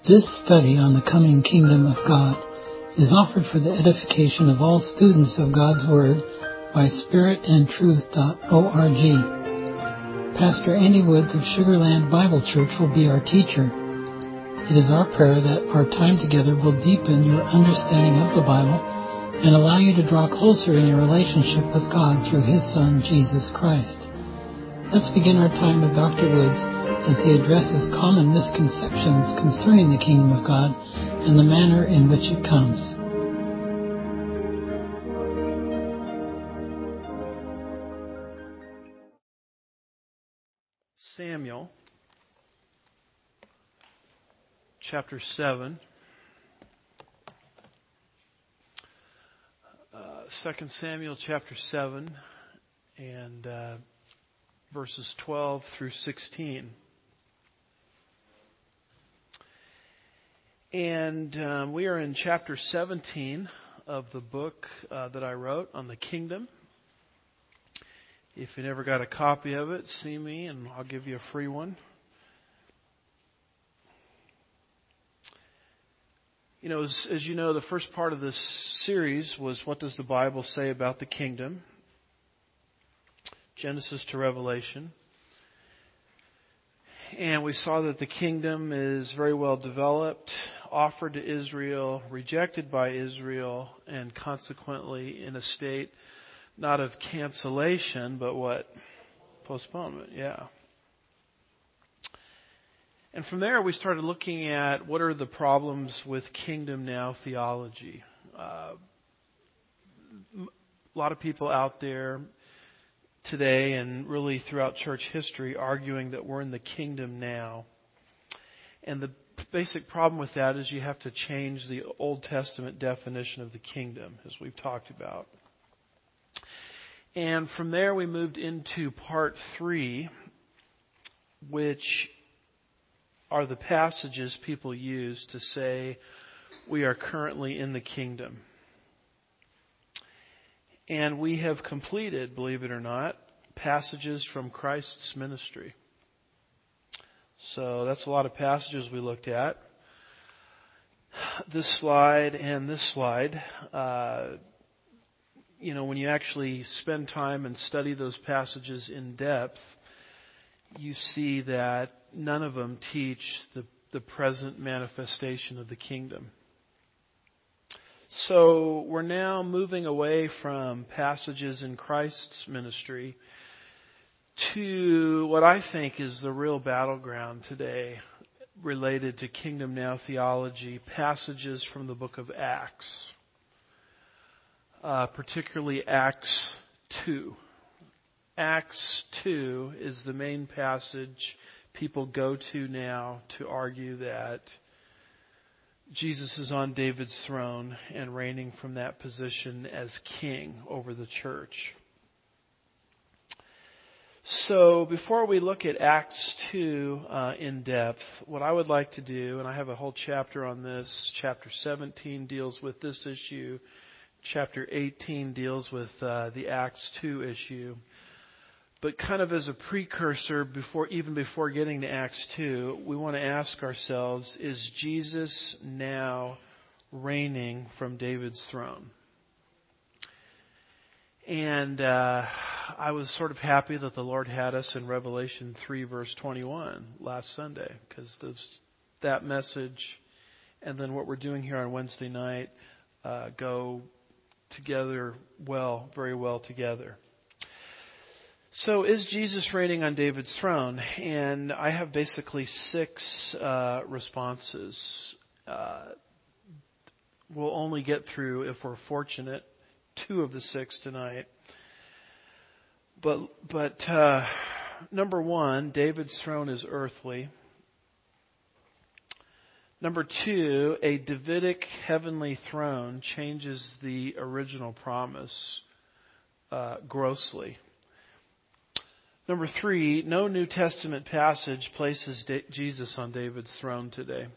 This study on the coming kingdom of God is offered for the edification of all students of God's Word by spiritandtruth.org. Pastor Andy Woods of Sugarland Bible Church will be our teacher. It is our prayer that our time together will deepen your understanding of the Bible and allow you to draw closer in your relationship with God through His Son, Jesus Christ. Let's begin our time with Dr. Woods as he addresses common misconceptions concerning the kingdom of God and the manner in which it comes. Samuel, chapter 7. 2 Samuel chapter 7 and verses 12 through 16. And we are in chapter 17 of the book that I wrote on the kingdom. If you never got a copy of it, see me and I'll give you a free one. You know, as you know, the first part of this series was what does the Bible say about the kingdom? Genesis to Revelation. And we saw that the kingdom is very well developed, offered to Israel, rejected by Israel, and consequently in a state not of cancellation, but what? Postponement, yeah. And from there we started looking at what are the problems with kingdom now theology. A lot of people out there today and really throughout church history arguing that we're in the kingdom now. And the basic problem with that is you have to change the Old Testament definition of the kingdom, as we've talked about. And from there we moved into part 3, which are the passages people use to say we are currently in the kingdom. And we have completed, believe it or not, passages from Christ's ministry. So that's a lot of passages we looked at. This slide and this slide, when you actually spend time and study those passages in depth, you see that none of them teach the present manifestation of the kingdom. So we're now moving away from passages in Christ's ministry to what I think is the real battleground today related to kingdom now theology, passages from the book of Acts, particularly Acts 2. Acts 2 is the main passage people go to now to argue that Jesus is on David's throne and reigning from that position as king over the church. So before we look at Acts 2 in depth, what I would like to do, and I have a whole chapter on this, chapter 17 deals with this issue, chapter 18 deals with the Acts 2 issue. But kind of as a precursor, before getting to Acts 2, we want to ask ourselves, is Jesus now reigning from David's throne? And I was sort of happy that the Lord had us in Revelation 3, verse 21 last Sunday, because that message and then what we're doing here on Wednesday night go together well, very well together. So is Jesus reigning on David's throne? And I have basically 6 responses. We'll only get through, if we're fortunate, 2 of the 6 tonight. But number 1, David's throne is earthly. Number 2, a Davidic heavenly throne changes the original promise grossly. Number 3, no New Testament passage places Jesus on David's throne today.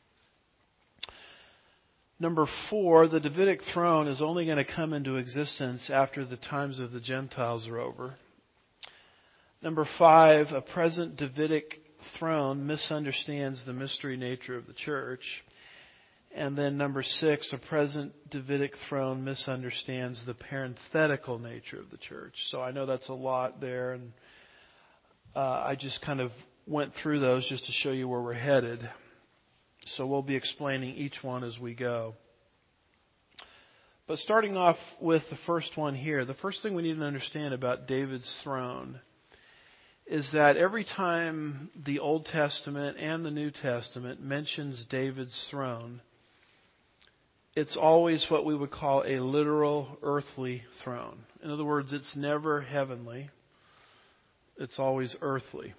Number 4, the Davidic throne is only going to come into existence after the times of the Gentiles are over. Number 5, a present Davidic throne misunderstands the mystery nature of the church. And then number 6, a present Davidic throne misunderstands the parenthetical nature of the church. So I know that's a lot there, and I just kind of went through those just to show you where we're headed. So we'll be explaining each one as we go. But starting off with the first one here, the first thing we need to understand about David's throne is that every time the Old Testament and the New Testament mentions David's throne, it's always what we would call a literal earthly throne. In other words, it's never heavenly. It's always earthly.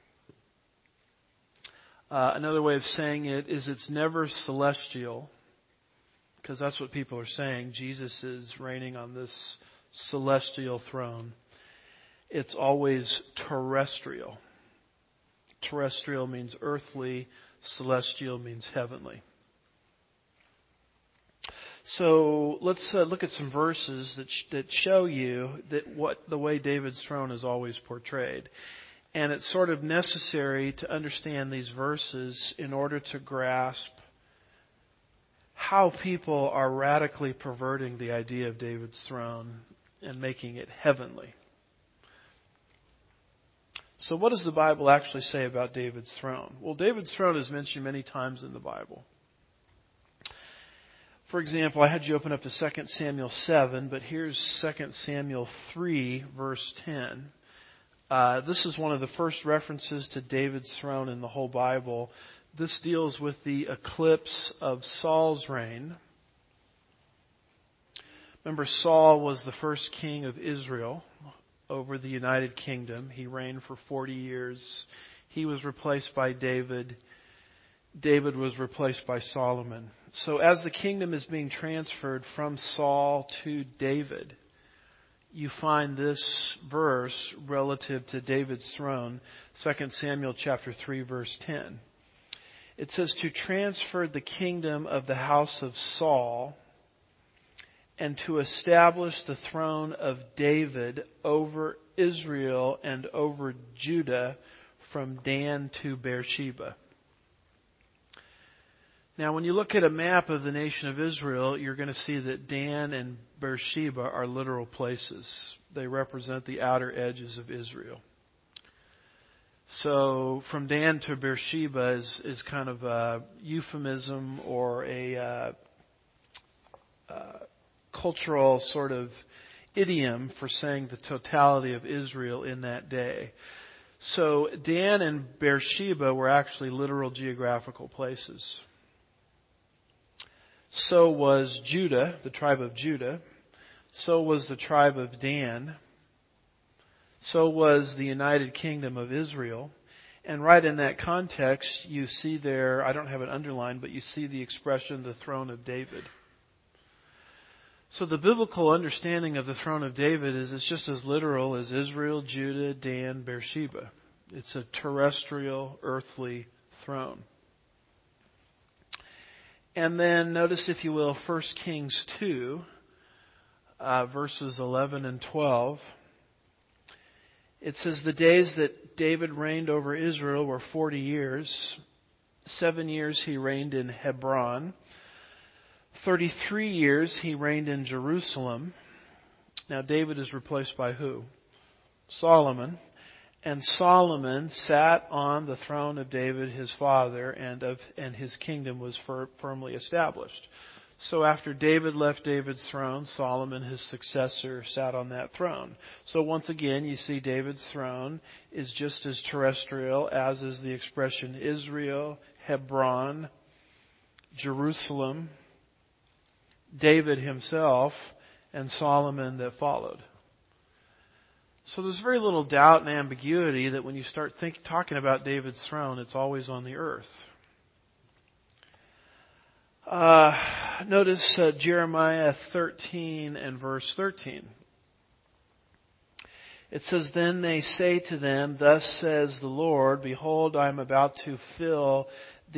Another way of saying it is it's never celestial, because that's what people are saying. Jesus is reigning on this celestial throne. It's always terrestrial. Terrestrial means earthly. Celestial means heavenly. So let's look at some verses that show you the way David's throne is always portrayed. And it's sort of necessary to understand these verses in order to grasp how people are radically perverting the idea of David's throne and making it heavenly. So what does the Bible actually say about David's throne? Well, David's throne is mentioned many times in the Bible. For example, I had you open up to 2 Samuel 7, but here's 2 Samuel 3, verse 10. This is one of the first references to David's throne in the whole Bible. This deals with the eclipse of Saul's reign. Remember, Saul was the first king of Israel over the United Kingdom. He reigned for 40 years. He was replaced by David. David was replaced by Solomon. So as the kingdom is being transferred from Saul to David, you find this verse relative to David's throne, 2 Samuel chapter 3, verse 10. It says, to transfer the kingdom of the house of Saul and to establish the throne of David over Israel and over Judah from Dan to Beersheba. Now, when you look at a map of the nation of Israel, you're going to see that Dan and Beersheba are literal places. They represent the outer edges of Israel. So, from Dan to Beersheba is kind of a euphemism or a cultural sort of idiom for saying the totality of Israel in that day. So, Dan and Beersheba were actually literal geographical places. So was Judah, the tribe of Judah. So was the tribe of Dan. So was the United Kingdom of Israel. And right in that context, you see there, I don't have it underlined, but you see the expression, the throne of David. So the biblical understanding of the throne of David is it's just as literal as Israel, Judah, Dan, Beersheba. It's a terrestrial, earthly throne. And then notice, if you will, 1 Kings 2, verses 11 and 12. It says, the days that David reigned over Israel were 40 years. 7 years he reigned in Hebron. 33 years he reigned in Jerusalem. Now David is replaced by who? Solomon. And Solomon sat on the throne of David his father, and his kingdom was firmly established. So after David left David's throne, Solomon, his successor, sat on that throne. So once again, you see David's throne is just as terrestrial as is the expression Israel, Hebron, Jerusalem, David himself, and Solomon that followed. So there's very little doubt and ambiguity that when you start talking about David's throne, it's always on the earth. Notice Jeremiah 13 and verse 13. It says, then they say to them, thus says the Lord, behold, I am about to fill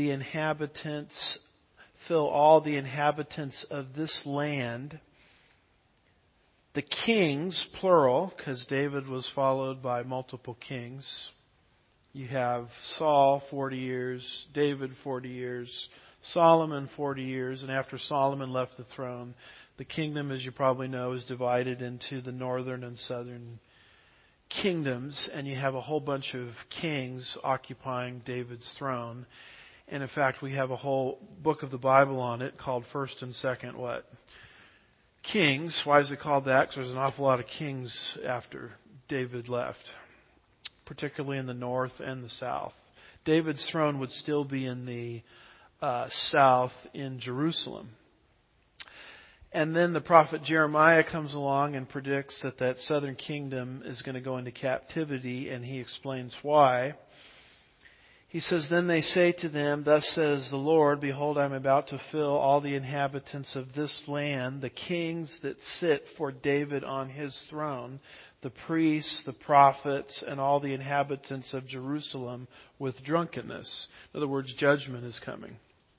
all the inhabitants of this land. The kings, plural, because David was followed by multiple kings, You have Saul 40 years, David 40 years, Solomon 40 years, and after Solomon left the throne, the kingdom, as you probably know, is divided into the northern and southern kingdoms, and you have a whole bunch of kings occupying David's throne. And in fact, we have a whole book of the Bible on it called First and Second what? Kings. Why is it called that? Because there's an awful lot of kings after David left, particularly in the north and the south. David's throne would still be in the south in Jerusalem. And then the prophet Jeremiah comes along and predicts that that southern kingdom is going to go into captivity, and he explains why. He says, "Then they say to them, Thus says the Lord, Behold, I am about to fill all the inhabitants of this land, the kings that sit for David on his throne, the priests, the prophets, and all the inhabitants of Jerusalem with drunkenness." In other words, judgment is coming.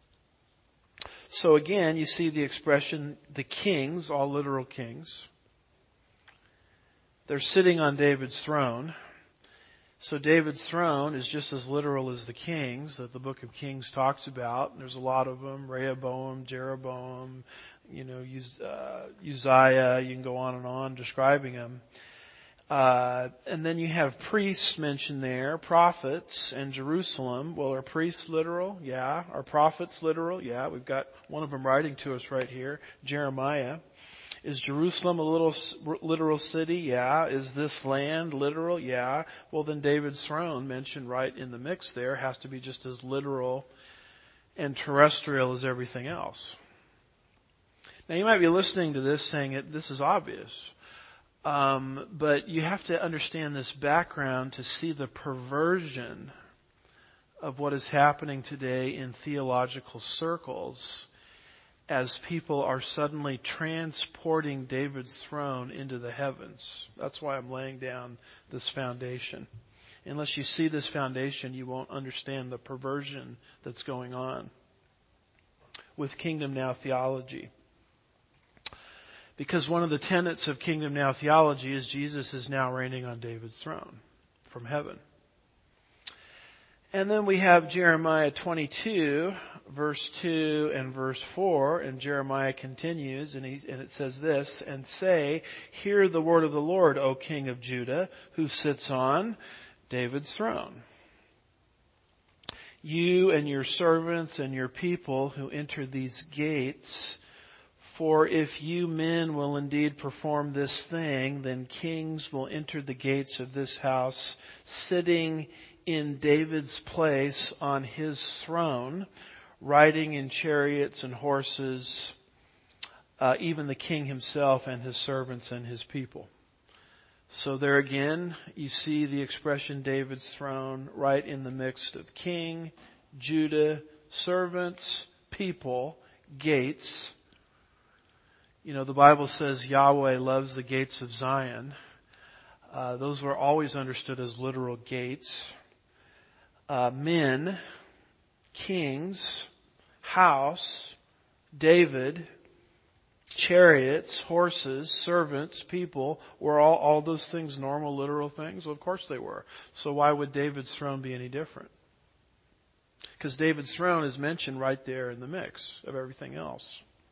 So again, you see the expression, the kings, all literal kings. They're sitting on David's throne. So David's throne is just as literal as the kings that the book of Kings talks about. There's a lot of them: Rehoboam, Jeroboam, Uzziah. You can go on and on describing them. And then you have priests mentioned there, prophets, and Jerusalem. Well, are priests literal? Yeah. Are prophets literal? Yeah. We've got one of them writing to us right here, Jeremiah. Is Jerusalem a literal city? Yeah. Is this land literal? Yeah. Well, then David's throne, mentioned right in the mix there, has to be just as literal and terrestrial as everything else. Now, you might be listening to this saying this is obvious. But you have to understand this background to see the perversion of what is happening today in theological circles as people are suddenly transporting David's throne into the heavens. That's why I'm laying down this foundation. Unless you see this foundation, you won't understand the perversion that's going on with Kingdom Now theology. Because one of the tenets of Kingdom Now theology is Jesus is now reigning on David's throne from heaven. And then we have Jeremiah 22, verse 2 and verse 4. And Jeremiah continues, and it says this, "And say, Hear the word of the Lord, O King of Judah, who sits on David's throne. You and your servants and your people who enter these gates. For if you men will indeed perform this thing, then kings will enter the gates of this house, sitting in David's place on his throne, riding in chariots and horses, even the king himself and his servants and his people." So there again, you see the expression David's throne right in the mix of king, Judah, servants, people, gates. You know, the Bible says Yahweh loves the gates of Zion. Those were always understood as literal gates. Men, kings, house, David, chariots, horses, servants, people. Were all those things normal, literal things? Well, of course they were. So why would David's throne be any different? Because David's throne is mentioned right there in the mix of everything else.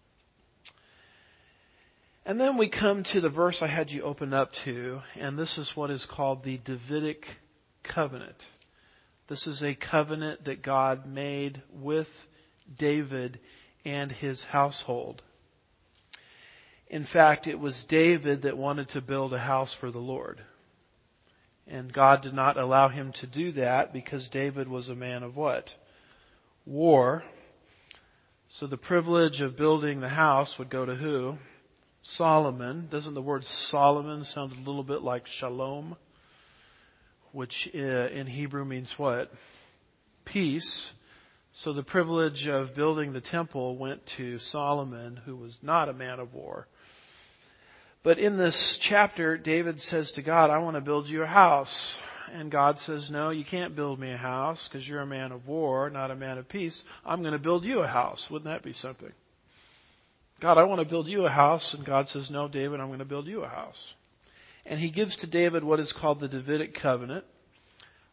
And then we come to the verse I had you open up to, and this is what is called the Davidic covenant. This is a covenant that God made with David and his household. In fact, it was David that wanted to build a house for the Lord. And God did not allow him to do that because David was a man of what? War. So the privilege of building the house would go to who? Solomon. Doesn't the word Solomon sound a little bit like shalom? Which in Hebrew means what? Peace. So the privilege of building the temple went to Solomon, who was not a man of war. But in this chapter, David says to God, I want to build you a house. And God says, no, you can't build me a house because you're a man of war, not a man of peace. I'm going to build you a house. Wouldn't that be something? God, I want to build you a house. And God says, no, David, I'm going to build you a house. And he gives to David what is called the Davidic covenant,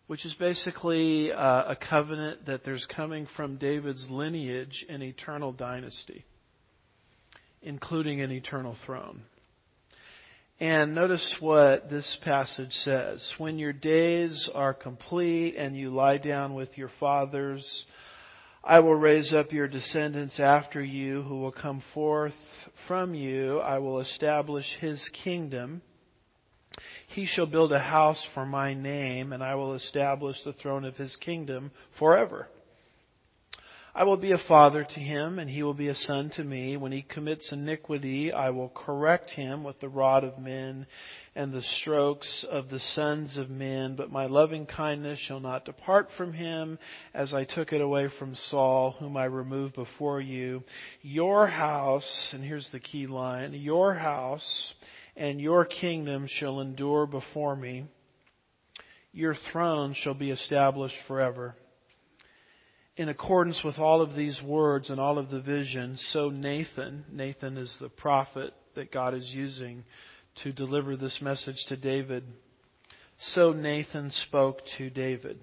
which is basically a covenant that there's coming from David's lineage an eternal dynasty, including an eternal throne. And notice what this passage says. When your days are complete and you lie down with your fathers, I will raise up your descendants after you who will come forth from you. I will establish his kingdom. He shall build a house for my name, and I will establish the throne of his kingdom forever. I will be a father to him, and he will be a son to me. When he commits iniquity, I will correct him with the rod of men and the strokes of the sons of men. But my loving kindness shall not depart from him, as I took it away from Saul, whom I removed before you. Your house, and here's the key line, your house and your kingdom shall endure before me. Your throne shall be established forever. In accordance with all of these words and all of the visions, so Nathan is the prophet that God is using to deliver this message to David. So Nathan spoke to David.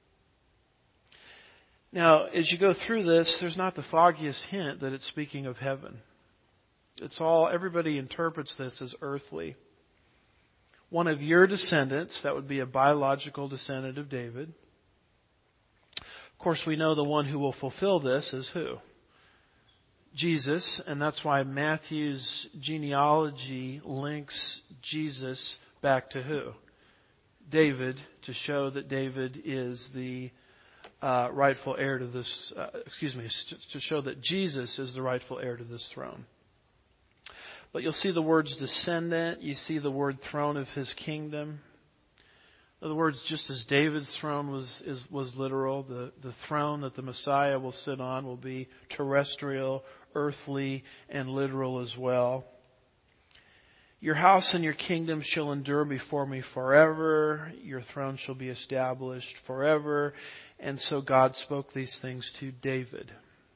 Now, as you go through this, there's not the foggiest hint that it's speaking of heaven. Everybody interprets this as earthly. One of your descendants, that would be a biological descendant of David. Of course, we know the one who will fulfill this is who? Jesus, and that's why Matthew's genealogy links Jesus back to who? David, to show that David is the rightful heir to this, to show that Jesus is the rightful heir to this throne. But you'll see the words descendant, you see the word throne of his kingdom. In other words, just as David's throne was literal, the throne that the Messiah will sit on will be terrestrial, earthly, and literal as well. Your house and your kingdom shall endure before me forever. Your throne shall be established forever. And so God spoke these things to David.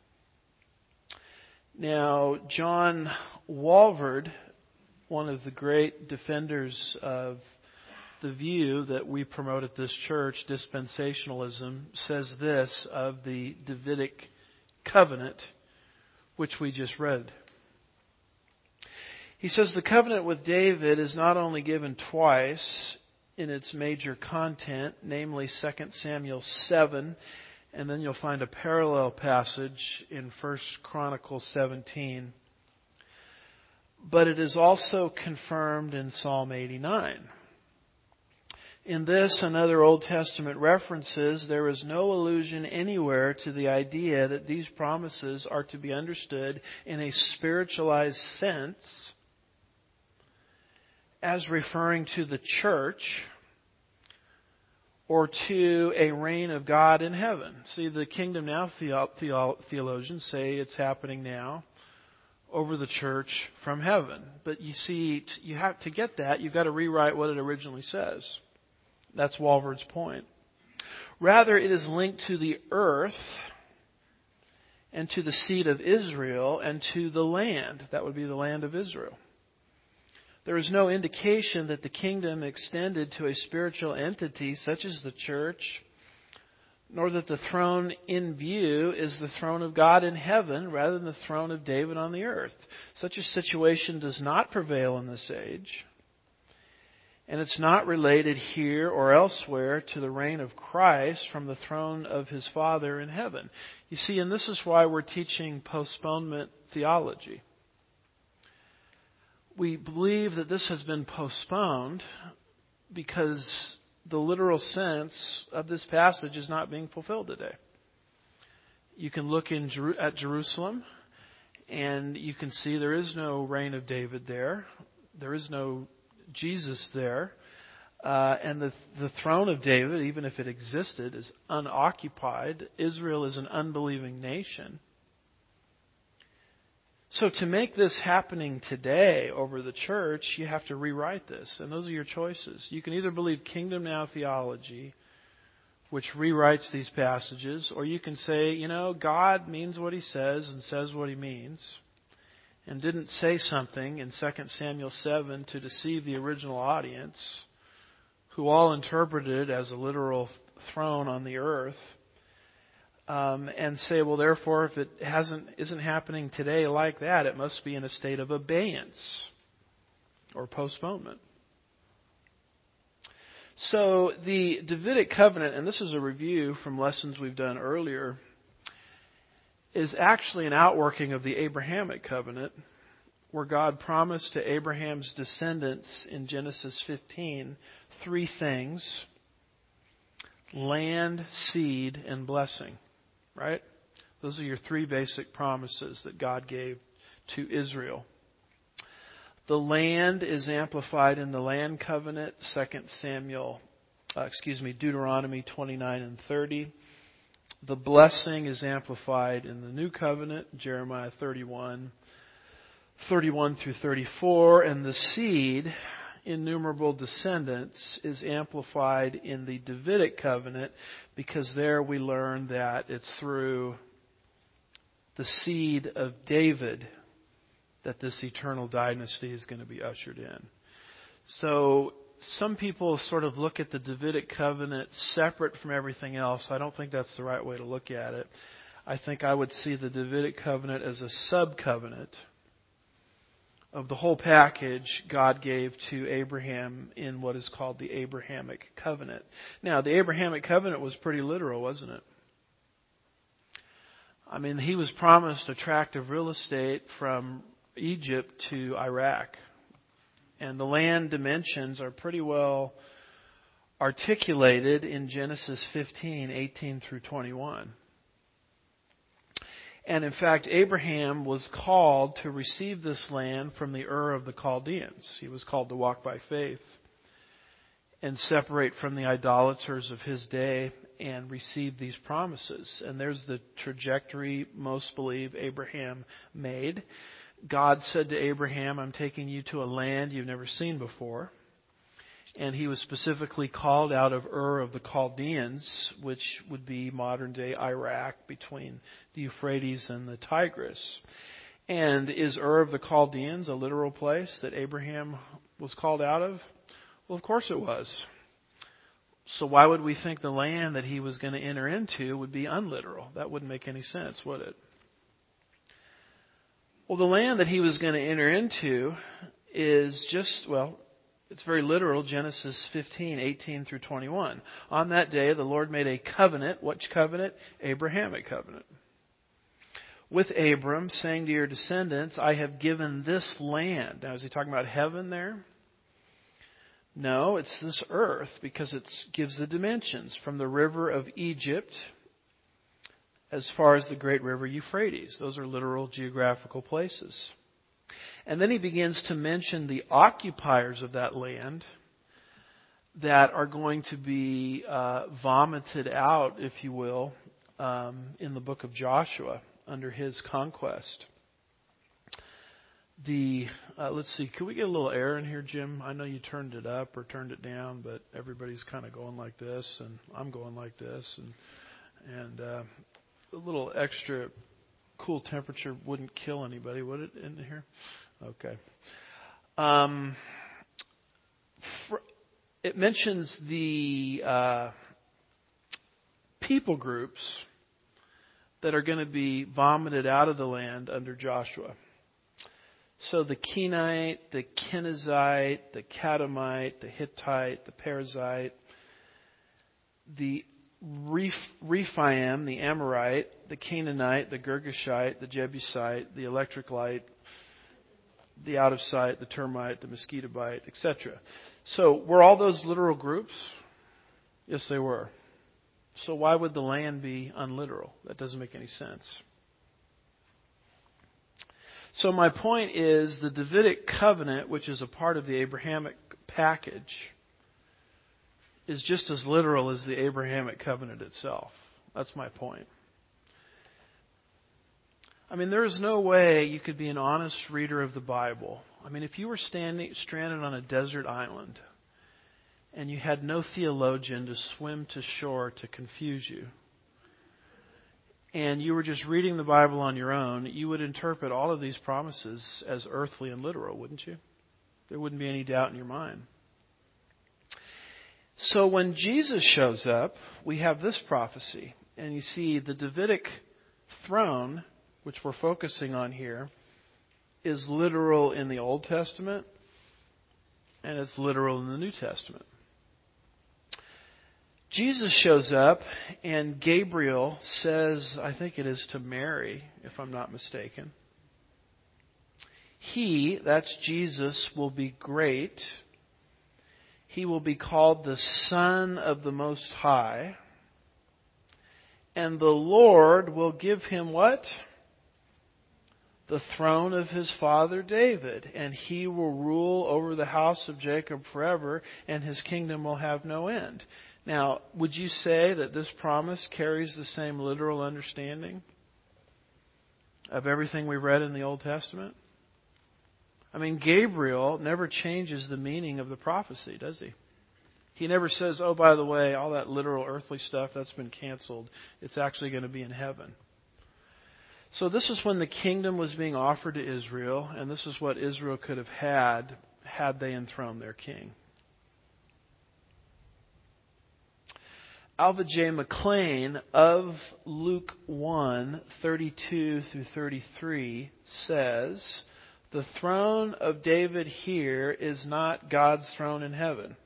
Now, John Walvoord, one of the great defenders of the view that we promote at this church, dispensationalism, says this of the Davidic covenant, which we just read. He says the covenant with David is not only given twice in its major content, namely 2 Samuel 7, and then you'll find a parallel passage in 1 Chronicles 17, but it is also confirmed in Psalm 89. In this and other Old Testament references, there is no allusion anywhere to the idea that these promises are to be understood in a spiritualized sense as referring to the church or to a reign of God in heaven. See, the kingdom now theologians say it's happening now over the church from heaven. But you see, you have to get that, you've got to rewrite what it originally says. That's Walvoord's point. Rather, it is linked to the earth and to the seed of Israel and to the land. That would be the land of Israel. There is no indication that the kingdom extended to a spiritual entity such as the church, nor that the throne in view is the throne of God in heaven rather than the throne of David on the earth. Such a situation does not prevail in this age. And it's not related here or elsewhere to the reign of Christ from the throne of his Father in heaven. You see, and this is why we're teaching postponement theology. We believe that this has been postponed because the literal sense of this passage is not being fulfilled today. You can look at Jerusalem and you can see there is no reign of David there. There is no Jesus there. And the throne of David, even if it existed, is unoccupied. Israel is an unbelieving nation. So to make this happening today over the church, you have to rewrite this. And those are your choices. You can either believe kingdom now theology, which rewrites these passages, or you can say, God means what he says and says what he means, and didn't say something in 2 Samuel 7 to deceive the original audience who all interpreted it as a literal throne on the earth, and say, well, therefore, if it isn't happening today like that, it must be in a state of abeyance or postponement. So the Davidic covenant, and this is a review from lessons we've done earlier, is actually an outworking of the Abrahamic covenant, where God promised to Abraham's descendants in Genesis 15 three things: land, seed, and blessing. Right? Those are your three basic promises that God gave to Israel. The land is amplified in the land covenant, Deuteronomy 29 and 30. The blessing is amplified in the new covenant, Jeremiah 31 through 34. And the seed, innumerable descendants, is amplified in the Davidic covenant, because there we learn that it's through the seed of David that this eternal dynasty is going to be ushered in. So some people sort of look at the Davidic covenant separate from everything else. I don't think that's the right way to look at it. I think I would see the Davidic covenant as a sub-covenant of the whole package God gave to Abraham in what is called the Abrahamic covenant. Now, the Abrahamic covenant was pretty literal, wasn't it? I mean, he was promised a tract of real estate from Egypt to Iraq. And the land dimensions are pretty well articulated in Genesis 15, 18 through 21. And in fact, Abraham was called to receive this land from the Ur of the Chaldeans. He was called to walk by faith and separate from the idolaters of his day and receive these promises. And there's the trajectory most believe Abraham made. God said to Abraham, I'm taking you to a land you've never seen before. And he was specifically called out of Ur of the Chaldeans, which would be modern-day Iraq, between the Euphrates and the Tigris. And is Ur of the Chaldeans a literal place that Abraham was called out of? Well, of course it was. So why would we think the land that he was going to enter into would be unliteral? That wouldn't make any sense, would it? Well, the land that he was going to enter into is just, it's very literal, Genesis 15, 18 through 21. On that day, the Lord made a covenant. Which covenant? Abrahamic covenant. With Abram, saying to your descendants, I have given this land. Now, is he talking about heaven there? No, it's this earth, because it gives the dimensions from the river of Egypt as far as the great river Euphrates. Those are literal geographical places. And then he begins to mention the occupiers of that land that are going to be vomited out, if you will, in the book of Joshua under his conquest. Let's see, could we get a little air in here, Jim? I know you turned it up or turned it down, but everybody's kind of going like this, and I'm going like this, and a little extra cool temperature wouldn't kill anybody, would it, in here? Okay. It mentions the people groups that are going to be vomited out of the land under Joshua. So the Kenite, the Kenizzite, the Catamite, the Hittite, the Perizzite, the Rephaim, the Amorite, the Canaanite, the Girgashite, the Jebusite, the Electricite, the Out of Sight, the Termite, the Mosquitobite, etc. So were all those literal groups? Yes, they were. So why would the land be unliteral? That doesn't make any sense. So my point is the Davidic covenant, which is a part of the Abrahamic package, is just as literal as the Abrahamic covenant itself. That's my point. I mean, there is no way you could be an honest reader of the Bible. I mean, if you were stranded on a desert island and you had no theologian to swim to shore to confuse you, and you were just reading the Bible on your own, you would interpret all of these promises as earthly and literal, wouldn't you? There wouldn't be any doubt in your mind. So when Jesus shows up, we have this prophecy. And you see the Davidic throne, which we're focusing on here, is literal in the Old Testament, and it's literal in the New Testament. Jesus shows up, and Gabriel says, I think it is to Mary, if I'm not mistaken, He, that's Jesus, will be great. He will be called the Son of the Most High. And the Lord will give him what? The throne of his father David. And he will rule over the house of Jacob forever, and his kingdom will have no end. Now, would you say that this promise carries the same literal understanding of everything we read in the Old Testament? I mean, Gabriel never changes the meaning of the prophecy, does he? He never says, oh, by the way, all that literal earthly stuff, that's been canceled. It's actually going to be in heaven. So this is when the kingdom was being offered to Israel, and this is what Israel could have had they enthroned their king. Alva J. McLean of Luke 1:32 through 33 says, the throne of David here is not God's throne in heaven.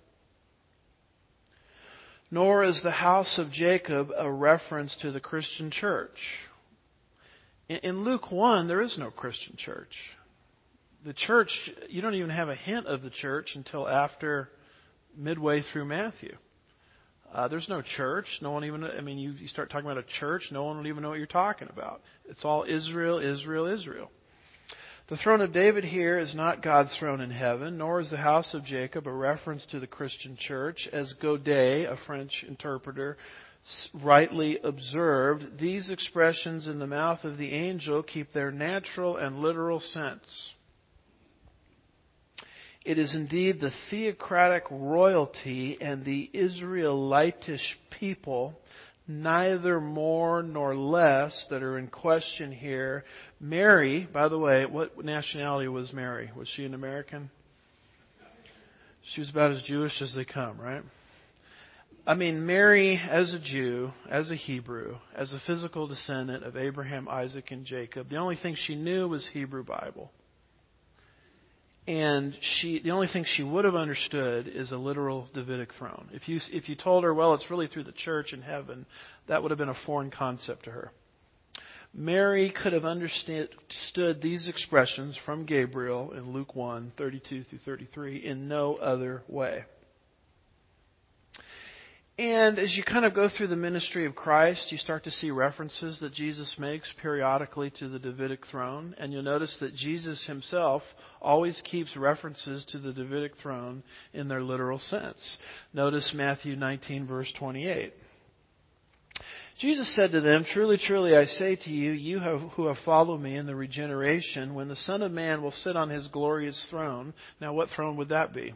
Nor is the house of Jacob a reference to the Christian church. In Luke 1, there is no Christian church. The church, you don't even have a hint of the church until after midway through Matthew. There's no church. No one even, you start talking about a church, no one will even know what you're talking about. It's all Israel, Israel, Israel. The throne of David here is not God's throne in heaven, nor is the house of Jacob a reference to the Christian church. As Godet, a French interpreter, rightly observed, these expressions in the mouth of the angel keep their natural and literal sense. It is indeed the theocratic royalty and the Israelitish people, neither more nor less, that are in question here. Mary, by the way, what nationality was Mary? Was she an American? She was about as Jewish as they come, right? Mary, as a Jew, as a Hebrew, as a physical descendant of Abraham, Isaac, and Jacob, the only thing she knew was Hebrew Bible. And the only thing she would have understood is a literal Davidic throne. If you told her, well, it's really through the church in heaven, that would have been a foreign concept to her. Mary could have understood these expressions from Gabriel in Luke 1:32 through 33 in no other way. And as you kind of go through the ministry of Christ, you start to see references that Jesus makes periodically to the Davidic throne. And you'll notice that Jesus himself always keeps references to the Davidic throne in their literal sense. Notice Matthew 19, verse 28. Jesus said to them, truly, truly, I say to you, who have followed me in the regeneration, when the Son of Man will sit on his glorious throne. Now, what throne would that be?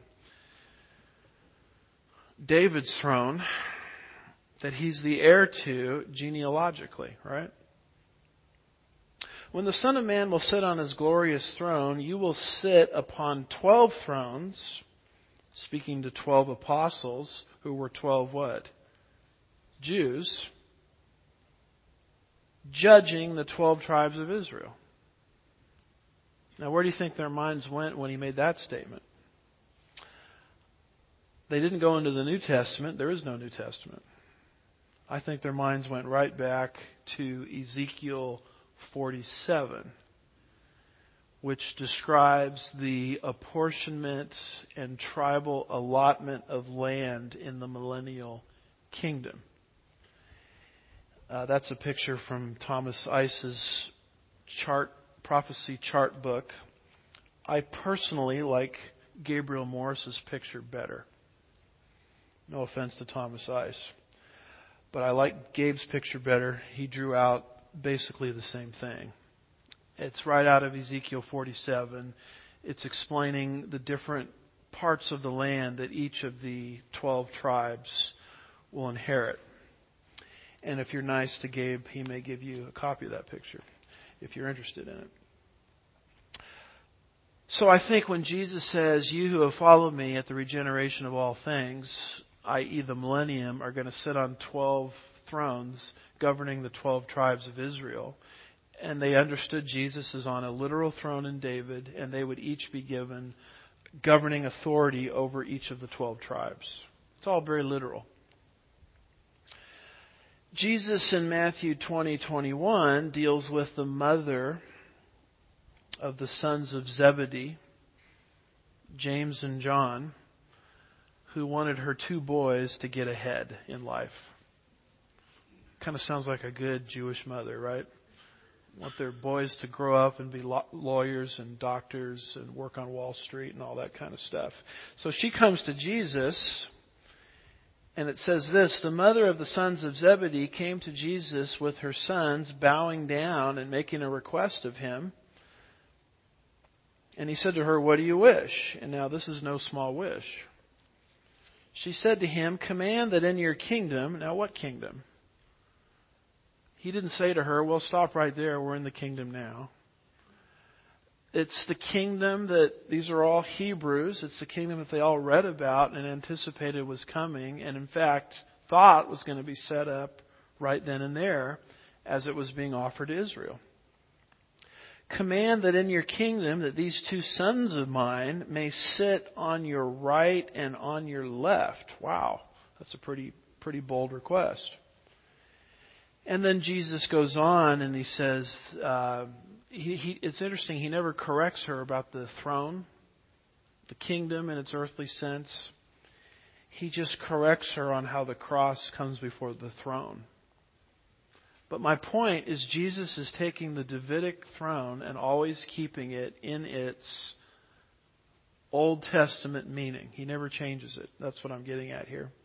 David's throne, that he's the heir to genealogically, right? When the Son of Man will sit on his glorious throne, you will sit upon 12 thrones, speaking to 12 apostles, who were 12 what? Jews, judging the 12 tribes of Israel. Now, where do you think their minds went when he made that statement? They didn't go into the New Testament. There is no New Testament. I think their minds went right back to Ezekiel 47, which describes the apportionment and tribal allotment of land in the millennial kingdom. That's a picture from Thomas Ice's prophecy chart book. I personally like Gabriel Morris's picture better. No offense to Thomas Ice. But I like Gabe's picture better. He drew out basically the same thing. It's right out of Ezekiel 47. It's explaining the different parts of the land that each of the 12 tribes will inherit. And if you're nice to Gabe, he may give you a copy of that picture if you're interested in it. So I think when Jesus says, you who have followed me at the regeneration of all things, i.e. the millennium, are going to sit on 12 thrones governing the 12 tribes of Israel. And they understood Jesus is on a literal throne in David, and they would each be given governing authority over each of the 12 tribes. It's all very literal. Jesus in Matthew 20:21 deals with the mother of the sons of Zebedee, James and John, who wanted her two boys to get ahead in life. Kind of sounds like a good Jewish mother, right? Want their boys to grow up and be lawyers and doctors and work on Wall Street and all that kind of stuff. So she comes to Jesus, and it says this: the mother of the sons of Zebedee came to Jesus with her sons, bowing down and making a request of him. And he said to her, "What do you wish?" And now this is no small wish. She said to him, "Command that in your kingdom..." Now what kingdom? He didn't say to her, "Well, stop right there. We're in the kingdom now." It's the kingdom that, these are all Hebrews, it's the kingdom that they all read about and anticipated was coming, and in fact thought was going to be set up right then and there as it was being offered to Israel. "Command that in your kingdom that these two sons of mine may sit on your right and on your left." Wow, that's a pretty bold request. And then Jesus goes on and he says, it's interesting, he never corrects her about the throne, the kingdom in its earthly sense. He just corrects her on how the cross comes before the throne. But my point is, Jesus is taking the Davidic throne and always keeping it in its Old Testament meaning. He never changes it. That's what I'm getting at here.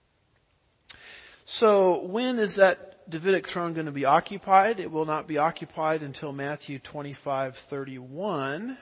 So when is that Davidic throne going to be occupied? It will not be occupied until Matthew 25:31,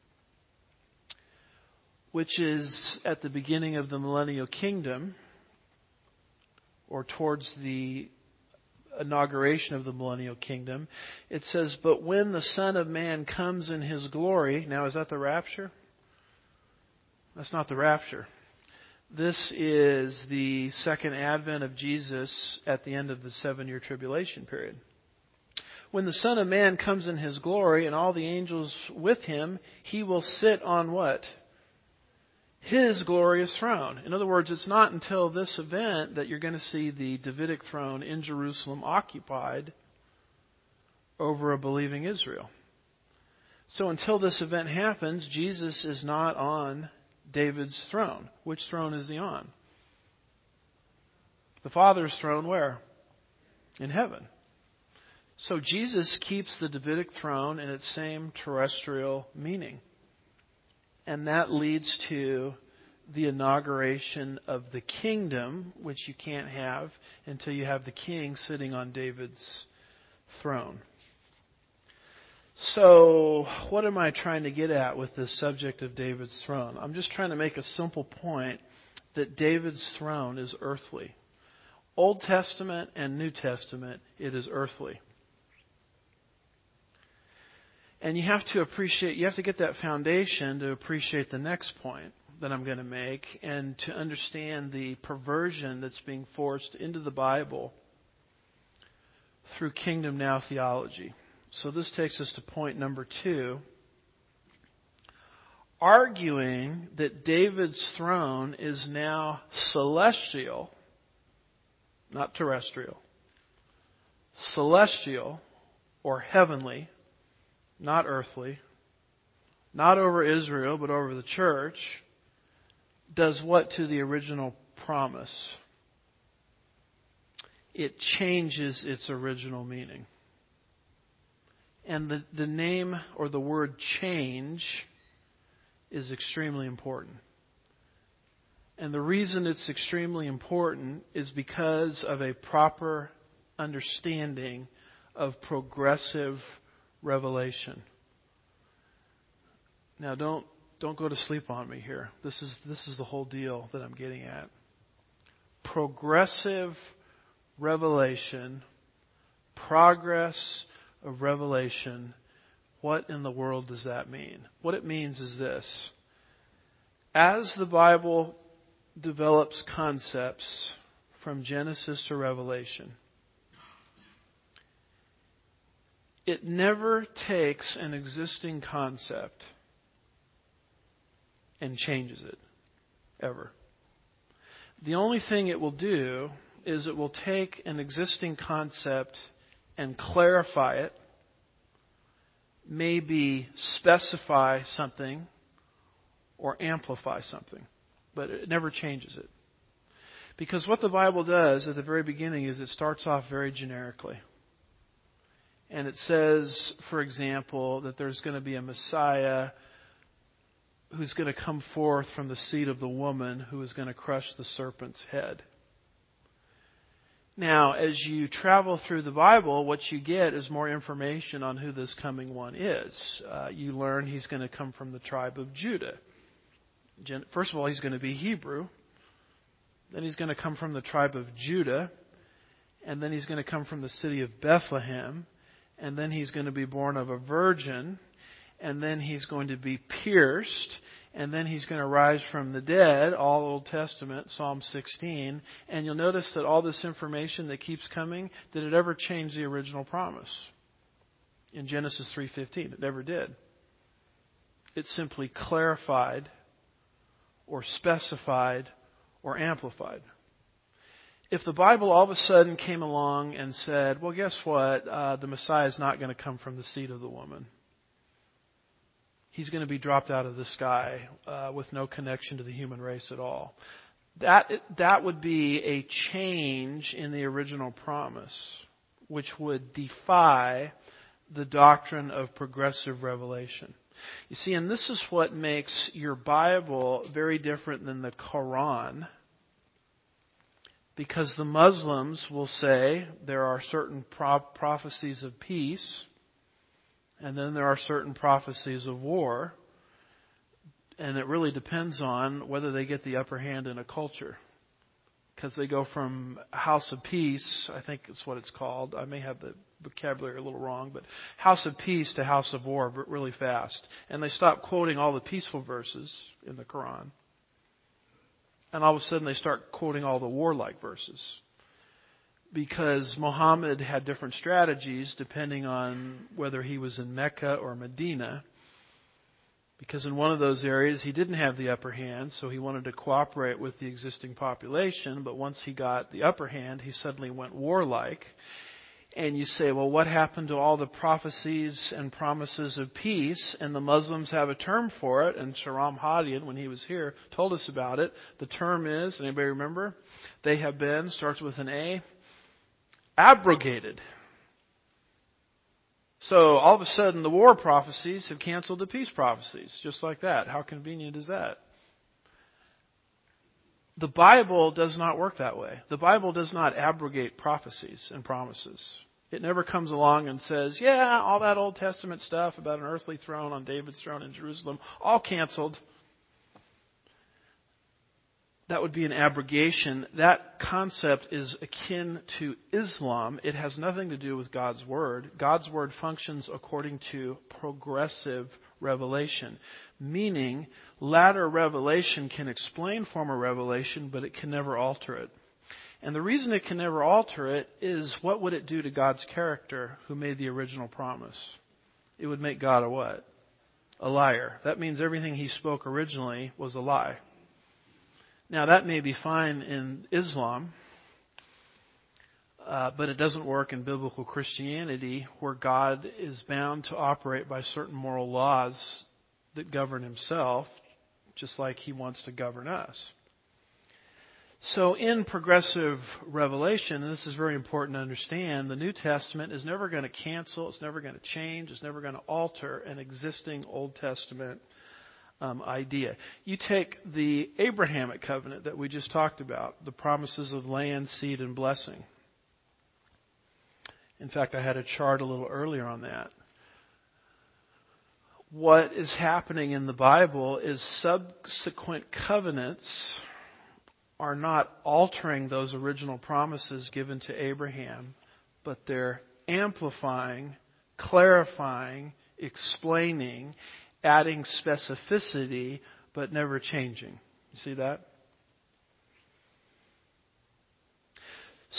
which is at the beginning of the millennial kingdom, or towards the inauguration of the millennial kingdom. It says, "But when the Son of Man comes in His glory..." Now, is that the rapture? That's not the rapture. This is the second advent of Jesus at the end of the 7-year tribulation period. "When the Son of Man comes in His glory and all the angels with Him, He will sit on" what? His glorious throne. In other words, it's not until this event that you're going to see the Davidic throne in Jerusalem occupied over a believing Israel. So until this event happens, Jesus is not on David's throne. Which throne is He on? The Father's throne where? In heaven. So Jesus keeps the Davidic throne in its same terrestrial meaning. And that leads to the inauguration of the kingdom, which you can't have until you have the king sitting on David's throne. So, what am I trying to get at with this subject of David's throne? I'm just trying to make a simple point that David's throne is earthly. Old Testament and New Testament, it is earthly. And you have to get that foundation to appreciate the next point that I'm going to make, and to understand the perversion that's being forced into the Bible through Kingdom Now theology. So this takes us to point number 2. Arguing that David's throne is now celestial, not terrestrial, celestial or heavenly, not earthly, not over Israel, but over the church, does what to the original promise? It changes its original meaning. And the name or the word change is extremely important. And the reason it's extremely important is because of a proper understanding of progressive revelation. Now, don't go to sleep on me here. This is the whole deal that I'm getting at. Progressive revelation, progress of revelation. What in the world does that mean? What it means is this: as the Bible develops concepts from Genesis to Revelation, it never takes an existing concept and changes it, ever. The only thing it will do is it will take an existing concept and clarify it, maybe specify something or amplify something, but it never changes it. Because what the Bible does at the very beginning is it starts off very generically. And it says, for example, that there's going to be a Messiah who's going to come forth from the seed of the woman who is going to crush the serpent's head. Now, as you travel through the Bible, what you get is more information on who this coming one is. You learn he's going to come from the tribe of Judah. First of all, he's going to be Hebrew. Then he's going to come from the tribe of Judah. And then he's going to come from the city of Bethlehem. And then he's going to be born of a virgin. And then he's going to be pierced. And then he's going to rise from the dead, all Old Testament, Psalm 16. And you'll notice that all this information that keeps coming, did it ever change the original promise? In Genesis 3:15, it never did. It simply clarified or specified or amplified. If the Bible all of a sudden came along and said, well, guess what? The Messiah is not going to come from the seed of the woman. He's going to be dropped out of the sky with no connection to the human race at all. That would be a change in the original promise, which would defy the doctrine of progressive revelation. You see, and this is what makes your Bible very different than the Quran, because the Muslims will say there are certain prophecies of peace, and then there are certain prophecies of war, and it really depends on whether they get the upper hand in a culture. Because they go from house of peace, I think it's what it's called. I may have the vocabulary a little wrong, but house of peace to house of war really fast. And they stop quoting all the peaceful verses in the Quran. And all of a sudden they start quoting all the warlike verses. Because Muhammad had different strategies depending on whether he was in Mecca or Medina. Because in one of those areas he didn't have the upper hand, so he wanted to cooperate with the existing population. But once he got the upper hand, he suddenly went warlike. And you say, well, what happened to all the prophecies and promises of peace? And the Muslims have a term for it. And Shahram Hadian, when he was here, told us about it. The term is, anybody remember? They have been, starts with an A, abrogated. So all of a sudden the war prophecies have canceled the peace prophecies. Just like that. How convenient is that? The Bible does not work that way. The Bible does not abrogate prophecies and promises. It never comes along and says, yeah, all that Old Testament stuff about an earthly throne on David's throne in Jerusalem, all canceled. That would be an abrogation. That concept is akin to Islam. It has nothing to do with God's Word. God's Word functions according to progressive revelation, meaning latter revelation can explain former revelation, but it can never alter it. And the reason it can never alter it is, what would it do to God's character who made the original promise? It would make God a what? A liar. That means everything He spoke originally was a lie. Now, that may be fine in Islam, but it doesn't work in biblical Christianity, where God is bound to operate by certain moral laws that govern Himself, just like He wants to govern us. So in progressive revelation, and this is very important to understand, the New Testament is never going to cancel, it's never going to change, it's never going to alter an existing Old Testament idea. You take the Abrahamic covenant that we just talked about, the promises of land, seed, and blessing. In fact, I had a chart a little earlier on that. What is happening in the Bible is subsequent covenants are not altering those original promises given to Abraham, but they're amplifying, clarifying, explaining, adding specificity, but never changing. You see that?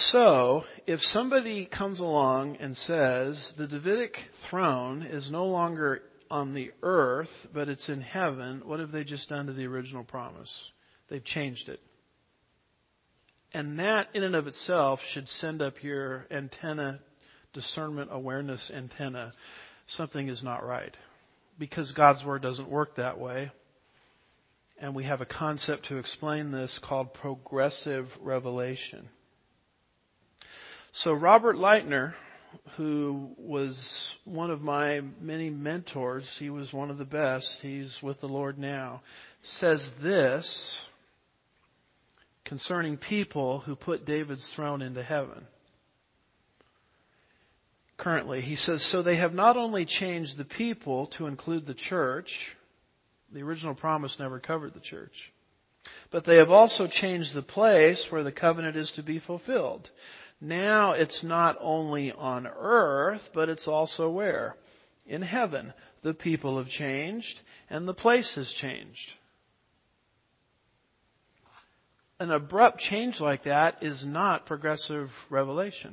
So, if somebody comes along and says the Davidic throne is no longer on the earth, but it's in heaven, what have they just done to the original promise? They've changed it. And that in and of itself should send up your antenna, discernment, awareness antenna. Something is not right. Because God's Word doesn't work that way. And we have a concept to explain this called progressive revelation. So Robert Lightner, who was one of my many mentors, he was one of the best, he's with the Lord now, says this concerning people who put David's throne into heaven. Currently, he says, so they have not only changed the people to include the church, the original promise never covered the church, but they have also changed the place where the covenant is to be fulfilled. Now it's not only on earth, but it's also where? In heaven. The people have changed and the place has changed. An abrupt change like that is not progressive revelation.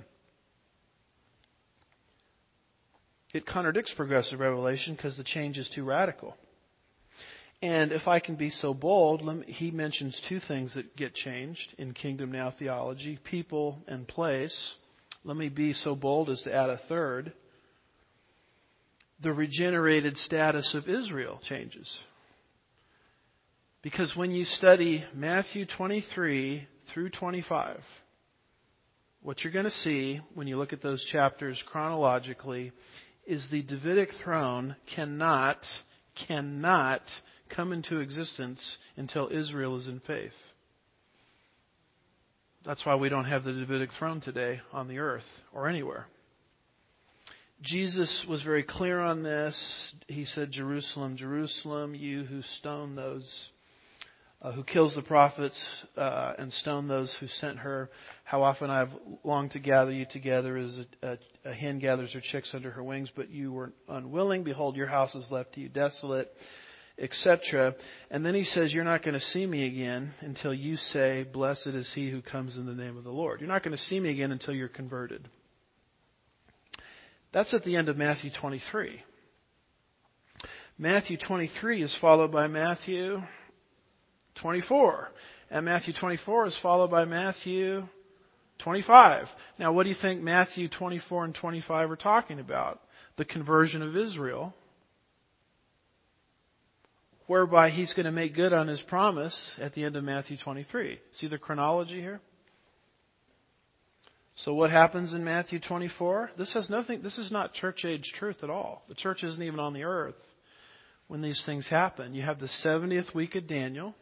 It contradicts progressive revelation because the change is too radical. And if I can be so bold, he mentions two things that get changed in Kingdom Now theology, people and place. Let me be so bold as to add a third. The regenerated status of Israel changes. Because when you study Matthew 23 through 25, what you're going to see when you look at those chapters chronologically is the Davidic throne cannot come into existence until Israel is in faith. That's why we don't have the Davidic throne today on the earth or anywhere. Jesus was very clear on this. He said, Jerusalem, Jerusalem, you who stone those who kills the prophets and stone those who sent her. How often I have longed to gather you together as a hen gathers her chicks under her wings, but you were unwilling. Behold, your house is left to you desolate, etc. And then he says, you're not going to see me again until you say, blessed is he who comes in the name of the Lord. You're not going to see me again until you're converted. That's at the end of Matthew 23. Matthew 23 is followed by Matthew 24. And Matthew 24 is followed by Matthew 25. Now, what do you think Matthew 24 and 25 are talking about? The conversion of Israel, whereby he's going to make good on his promise at the end of Matthew 23. See the chronology here? So what happens in Matthew 24? This is not church age truth at all. The church isn't even on the earth when these things happen. You have the 70th week of Daniel,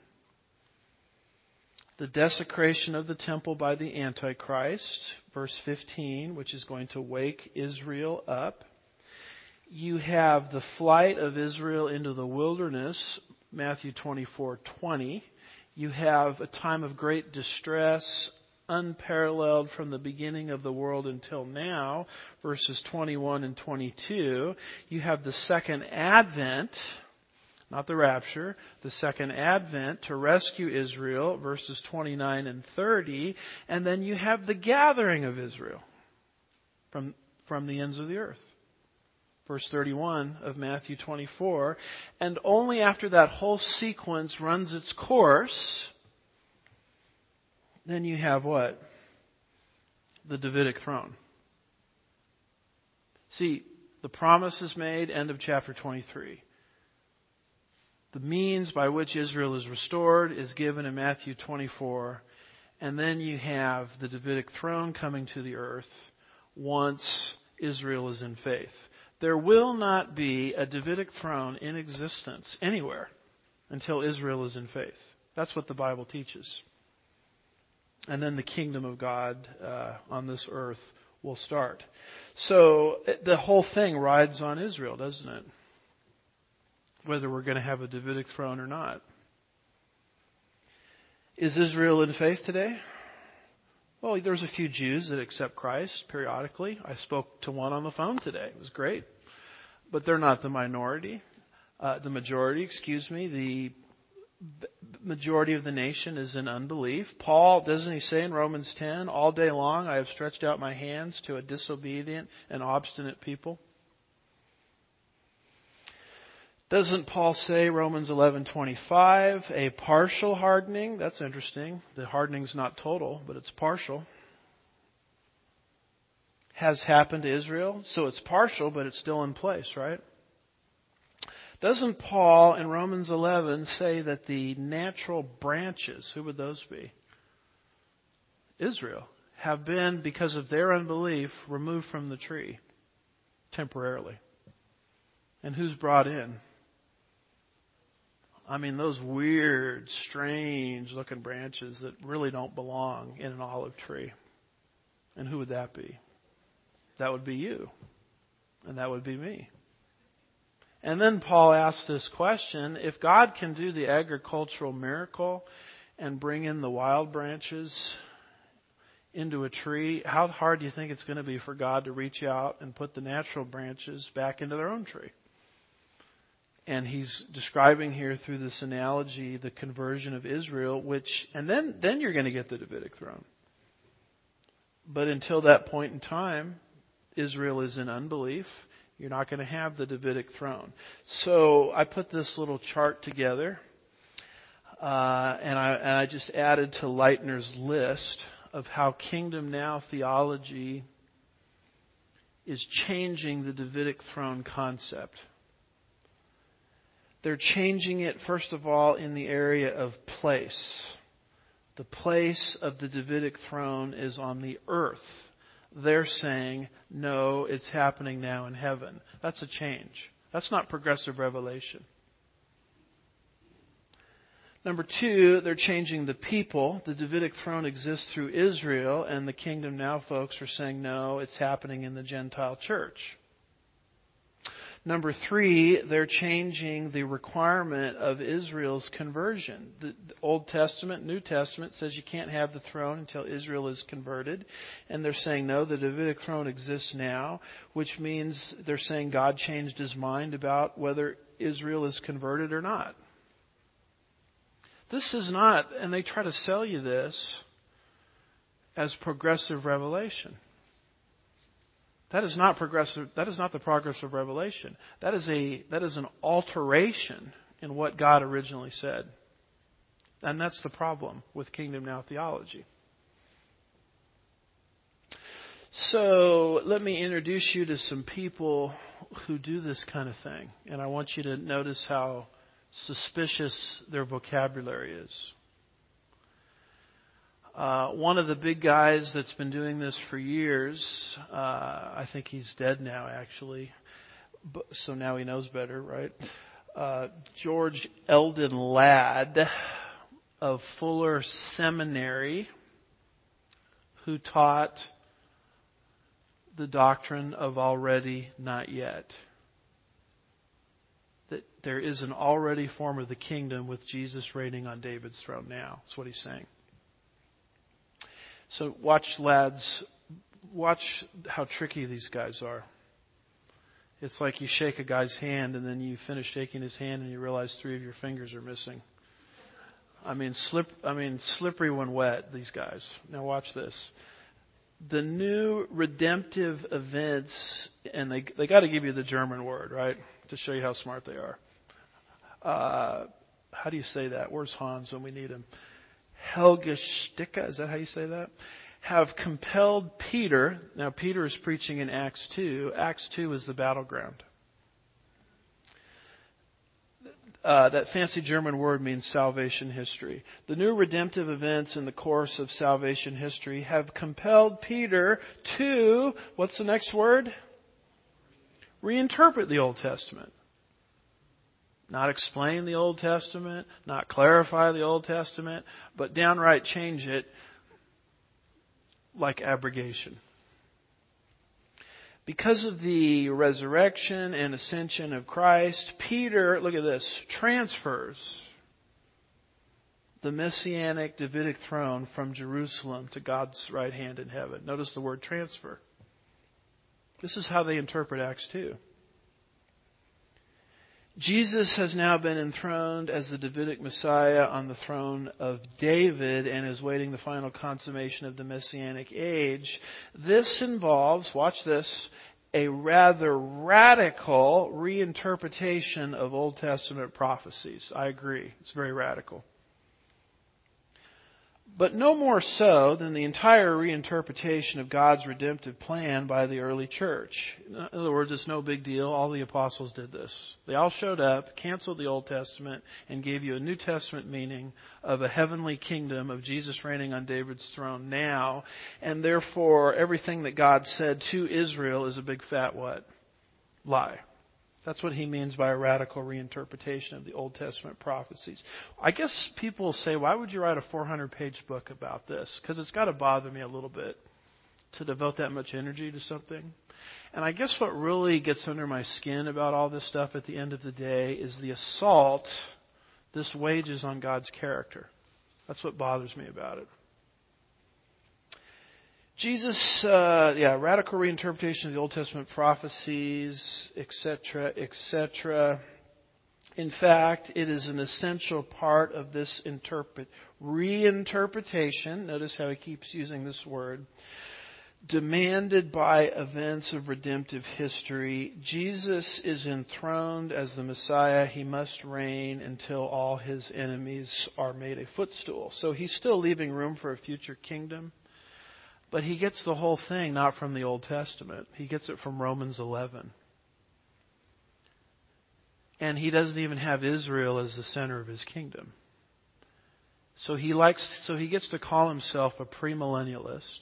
the desecration of the temple by the Antichrist, verse 15, which is going to wake Israel up. You have the flight of Israel into the wilderness, Matthew 24:20. You have a time of great distress, unparalleled from the beginning of the world until now, verses 21 and 22. You have the second advent, not the rapture, the second advent to rescue Israel, verses 29 and 30. And then you have the gathering of Israel from the ends of the earth. Verse 31 of Matthew 24. And only after that whole sequence runs its course, then you have what? The Davidic throne. See, the promise is made, end of chapter 23. The means by which Israel is restored is given in Matthew 24. And then you have the Davidic throne coming to the earth once Israel is in faith. There will not be a Davidic throne in existence anywhere until Israel is in faith. That's what the Bible teaches. And then the kingdom of God on this earth will start. So the whole thing rides on Israel, doesn't it? Whether we're going to have a Davidic throne or not. Is Israel in faith today? Well, there's a few Jews that accept Christ periodically. I spoke to one on the phone today. It was great. But they're not the minority. The majority, majority of the nation is in unbelief. Paul, doesn't he say in Romans 10, all day long I have stretched out my hands to a disobedient and obstinate people? Doesn't Paul say, Romans 11:25, a partial hardening? That's interesting. The hardening's not total, but it's partial. Has happened to Israel. So it's partial, but it's still in place, right? Doesn't Paul in Romans 11 say that the natural branches, who would those be? Israel, have been, because of their unbelief, removed from the tree temporarily. And who's brought in? I mean, those weird, strange looking branches that really don't belong in an olive tree. And who would that be? That would be you. And that would be me. And then Paul asks this question, if God can do the agricultural miracle and bring in the wild branches into a tree, how hard do you think it's going to be for God to reach out and put the natural branches back into their own tree? And he's describing here through this analogy the conversion of Israel, and then you're going to get the Davidic throne. But until that point in time, Israel is in unbelief. You're not going to have the Davidic throne. So I put this little chart together, and I just added to Leitner's list of how Kingdom Now theology is changing the Davidic throne concept. They're changing it, first of all, in the area of place. The place of the Davidic throne is on the earth. They're saying, no, it's happening now in heaven. That's a change. That's not progressive revelation. Number two, they're changing the people. The Davidic throne exists through Israel, and the Kingdom Now folks are saying, no, it's happening in the Gentile church. Number three, they're changing the requirement of Israel's conversion. The Old Testament, New Testament says you can't have the throne until Israel is converted. And they're saying, no, the Davidic throne exists now, which means they're saying God changed his mind about whether Israel is converted or not. This is not, and they try to sell you this as progressive revelation. That is not progressive. That is not the progress of revelation. That is an alteration in what God originally said. And that's the problem with Kingdom Now theology. So let me introduce you to some people who do this kind of thing. And I want you to notice how suspicious their vocabulary is. One of the big guys that's been doing this for years, I think he's dead now actually, so now he knows better, right? George Eldon Ladd of Fuller Seminary, who taught the doctrine of already, not yet. That there is an already form of the kingdom with Jesus reigning on David's throne now. That's what he's saying. So watch how tricky these guys are. It's like you shake a guy's hand and then you finish shaking his hand and you realize 3 of your fingers are missing. I mean slippery when wet, these guys. Now watch this. The new redemptive events, and they got to give you the German word, right, to show you how smart they are. How do you say that? Where's Hans when we need him? Helge Sticka, is that how you say that? Have compelled Peter. Now Peter is preaching in Acts 2. Acts 2 is the battleground. That fancy German word means salvation history. The new redemptive events in the course of salvation history have compelled Peter to, what's the next word? Reinterpret the Old Testament. Not explain the Old Testament, not clarify the Old Testament, but downright change it like abrogation. Because of the resurrection and ascension of Christ, Peter, look at this, transfers the Messianic Davidic throne from Jerusalem to God's right hand in heaven. Notice the word transfer. This is how they interpret Acts 2. Jesus has now been enthroned as the Davidic Messiah on the throne of David and is waiting the final consummation of the Messianic age. This involves, watch this, a rather radical reinterpretation of Old Testament prophecies. I agree. It's very radical. But no more so than the entire reinterpretation of God's redemptive plan by the early church. In other words, it's no big deal. All the apostles did this. They all showed up, canceled the Old Testament, and gave you a New Testament meaning of a heavenly kingdom of Jesus reigning on David's throne now. And therefore, everything that God said to Israel is a big fat what? Lie. That's what he means by a radical reinterpretation of the Old Testament prophecies. I guess people will say, why would you write a 400-page book about this? Because it's got to bother me a little bit to devote that much energy to something. And I guess what really gets under my skin about all this stuff at the end of the day is the assault this wages on God's character. That's what bothers me about it. Jesus, radical reinterpretation of the Old Testament prophecies, etc., etc. In fact, it is an essential part of this reinterpretation. Notice how he keeps using this word. Demanded by events of redemptive history. Jesus is enthroned as the Messiah. He must reign until all his enemies are made a footstool. So he's still leaving room for a future kingdom. But he gets the whole thing not from the Old Testament. He gets it from Romans 11. And he doesn't even have Israel as the center of his kingdom. So he gets to call himself a premillennialist.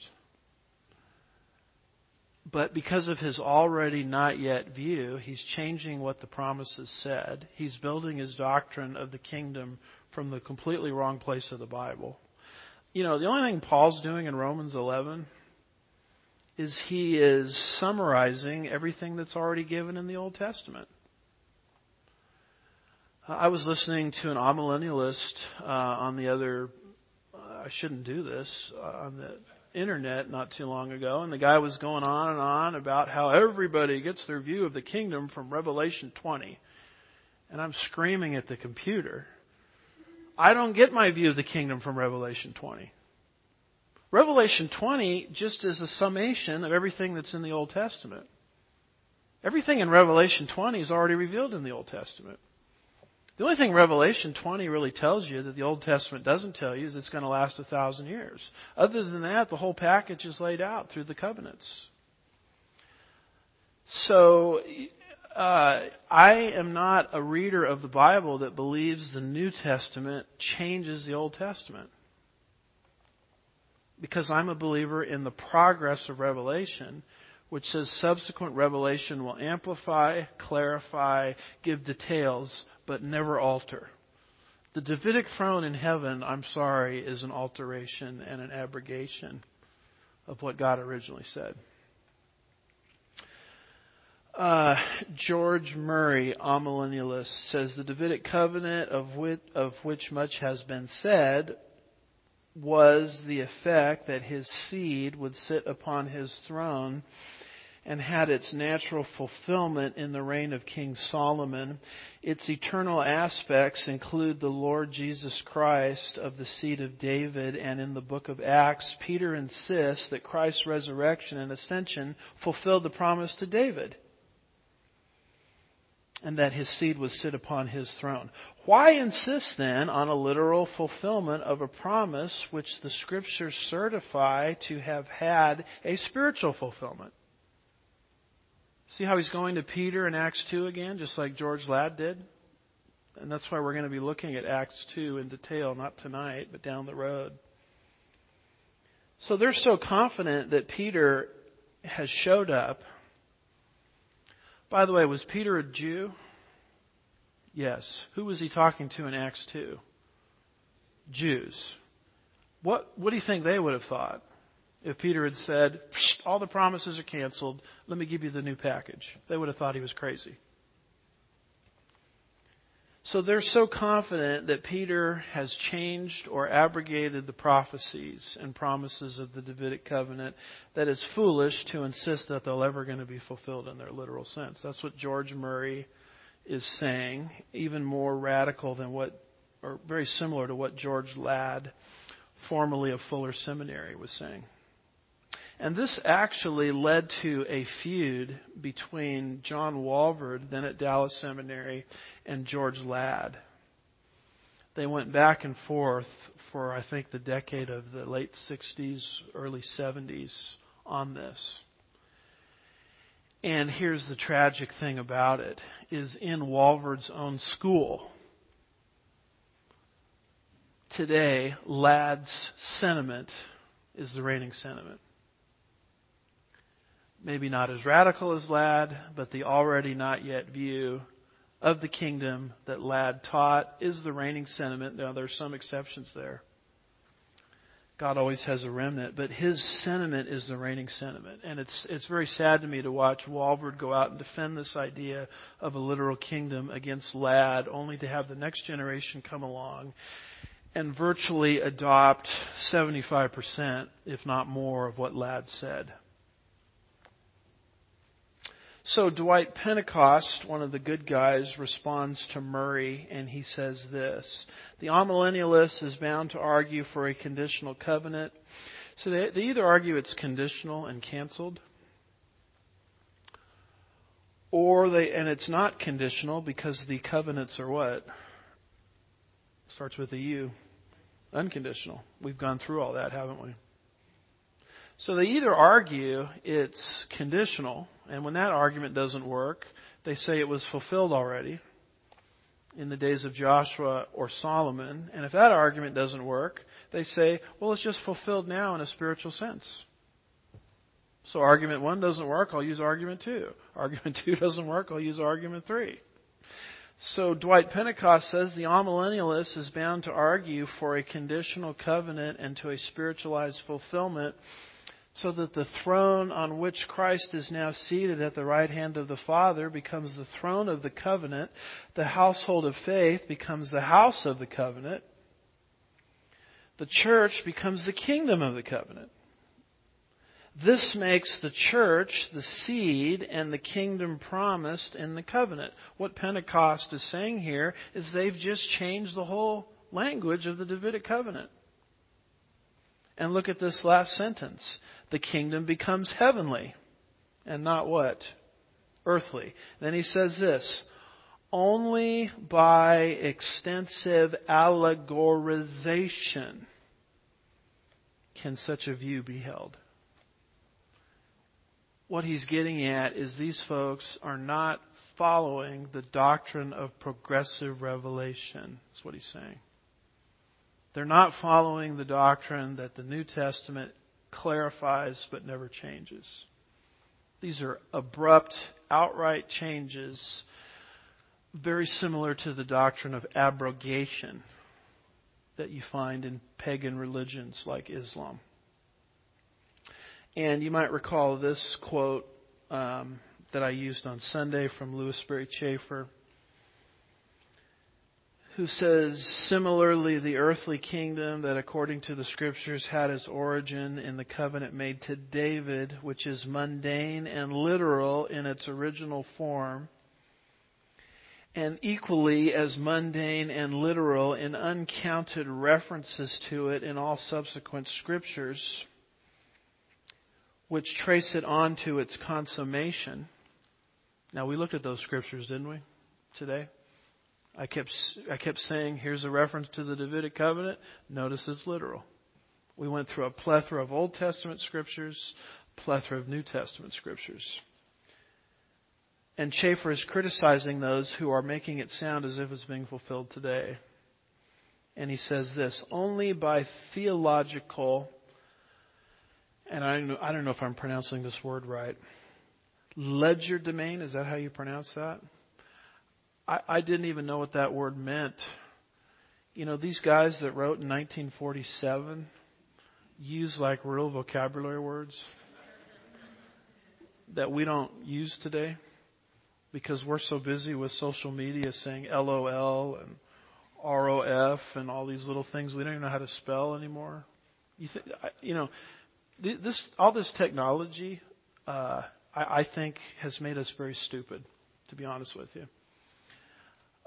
But because of his already not yet view, he's changing what the promises said. He's building his doctrine of the kingdom from the completely wrong place of the Bible. You know, the only thing Paul's doing in Romans 11 is he is summarizing everything that's already given in the Old Testament. I was listening to an amillennialist on the other, I shouldn't do this, on the internet not too long ago, and the guy was going on and on about how everybody gets their view of the kingdom from Revelation 20. And I'm screaming at the computer. I don't get my view of the kingdom from Revelation 20. Revelation 20 just is a summation of everything that's in the Old Testament. Everything in Revelation 20 is already revealed in the Old Testament. The only thing Revelation 20 really tells you that the Old Testament doesn't tell you is it's going to last 1,000 years. Other than that, the whole package is laid out through the covenants. So, I am not a reader of the Bible that believes the New Testament changes the Old Testament. Because I'm a believer in the progress of Revelation, which says subsequent revelation will amplify, clarify, give details, but never alter. The Davidic throne in heaven, I'm sorry, is an alteration and an abrogation of what God originally said. George Murray, amillennialist, says the Davidic covenant of which much has been said was the effect that his seed would sit upon his throne and had its natural fulfillment in the reign of King Solomon. Its eternal aspects include the Lord Jesus Christ of the seed of David, and in the book of Acts, Peter insists that Christ's resurrection and ascension fulfilled the promise to David, and that his seed would sit upon his throne. Why insist then on a literal fulfillment of a promise which the Scriptures certify to have had a spiritual fulfillment? See how he's going to Peter in Acts 2 again, just like George Ladd did? And that's why we're going to be looking at Acts 2 in detail, not tonight, but down the road. So they're so confident that Peter has showed up. By the way, was Peter a Jew? Yes. Who was he talking to in Acts 2? Jews. What do you think they would have thought if Peter had said, all the promises are canceled, let me give you the new package? They would have thought he was crazy. So they're so confident that Peter has changed or abrogated the prophecies and promises of the Davidic covenant that it's foolish to insist that they're ever going to be fulfilled in their literal sense. That's what George Murray is saying, even more radical than or very similar to what George Ladd, formerly of Fuller Seminary, was saying. And this actually led to a feud between John Walvoord, then at Dallas Seminary, and George Ladd. They went back and forth for, I think, the decade of the late 60s, early 70s on this. And here's the tragic thing about it, is in Walvoord's own school, today, Ladd's sentiment is the reigning sentiment. Maybe not as radical as Ladd, but the already not yet view of the kingdom that Ladd taught is the reigning sentiment. Now, there are some exceptions there. God always has a remnant, but his sentiment is the reigning sentiment. And it's very sad to me to watch Walvoord go out and defend this idea of a literal kingdom against Ladd, only to have the next generation come along and virtually adopt 75%, if not more, of what Ladd said. So Dwight Pentecost, one of the good guys, responds to Murray, and he says this: the amillennialist is bound to argue for a conditional covenant. So they either argue it's conditional and canceled, and it's not conditional because the covenants are what? Starts with a U. Unconditional. We've gone through all that, haven't we? So they either argue it's conditional, and when that argument doesn't work, they say it was fulfilled already in the days of Joshua or Solomon. And if that argument doesn't work, they say, well, it's just fulfilled now in a spiritual sense. So argument 1 doesn't work, I'll use argument 2. Argument 2 doesn't work, I'll use argument 3. So Dwight Pentecost says the amillennialist is bound to argue for a conditional covenant and to a spiritualized fulfillment, so that the throne on which Christ is now seated at the right hand of the Father becomes the throne of the covenant. The household of faith becomes the house of the covenant. The church becomes the kingdom of the covenant. This makes the church the seed and the kingdom promised in the covenant. What Pentecost is saying here is they've just changed the whole language of the Davidic covenant. And look at this last sentence. The kingdom becomes heavenly and not what? Earthly. Then he says this: only by extensive allegorization can such a view be held. What he's getting at is these folks are not following the doctrine of progressive revelation. That's what he's saying. They're not following the doctrine that the New Testament clarifies but never changes. These are abrupt, outright changes, very similar to the doctrine of abrogation that you find in pagan religions like Islam. And you might recall this quote that I used on Sunday from Louis Sperry Chafer, who says, similarly, the earthly kingdom that according to the Scriptures had its origin in the covenant made to David, which is mundane and literal in its original form, and equally as mundane and literal in uncounted references to it in all subsequent Scriptures, which trace it on to its consummation. Now, we looked at those Scriptures, didn't we, today? I kept saying, here's a reference to the Davidic covenant. Notice it's literal. We went through a plethora of Old Testament Scriptures, plethora of New Testament Scriptures. And Chafer is criticizing those who are making it sound as if it's being fulfilled today. And he says this: only by theological, and I don't know if I'm pronouncing this word right, legerdemain, is that how you pronounce that? I didn't even know what that word meant. You know, these guys that wrote in 1947 use like real vocabulary words that we don't use today because we're so busy with social media saying LOL and ROF and all these little things we don't even know how to spell anymore. All this technology, I think, has made us very stupid, to be honest with you.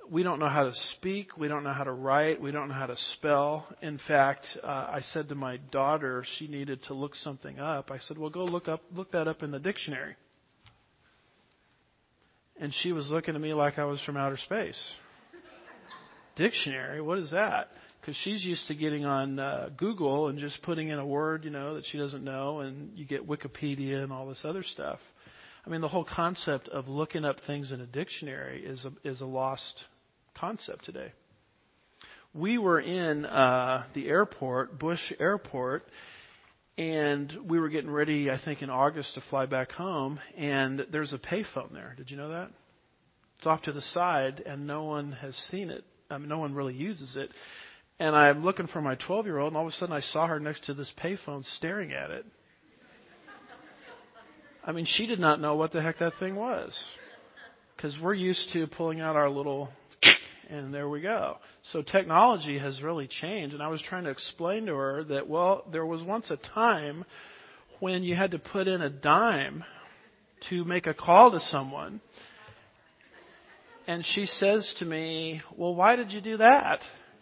we don't know how to speak. We don't know how to write. We don't know how to spell. In fact, I said to my daughter, she needed to look something up. I said, well, go look that up in the dictionary. And she was looking at me like I was from outer space. Dictionary? What is that? Because she's used to getting on Google and just putting in a word, that she doesn't know, and you get Wikipedia and all this other stuff. I mean, the whole concept of looking up things in a dictionary is a lost concept today. We were in the airport, Bush Airport, and we were getting ready, I think, in August to fly back home, and there's a payphone there. Did you know that? It's off to the side, and no one has seen it. I mean, no one really uses it. And I'm looking for my 12-year-old, and all of a sudden I saw her next to this payphone staring at it. I mean, she did not know what the heck that thing was. Because we're used to pulling out our little, and there we go. So technology has really changed. And I was trying to explain to her that, well, there was once a time when you had to put in a dime to make a call to someone. And she says to me, well, why did you do that?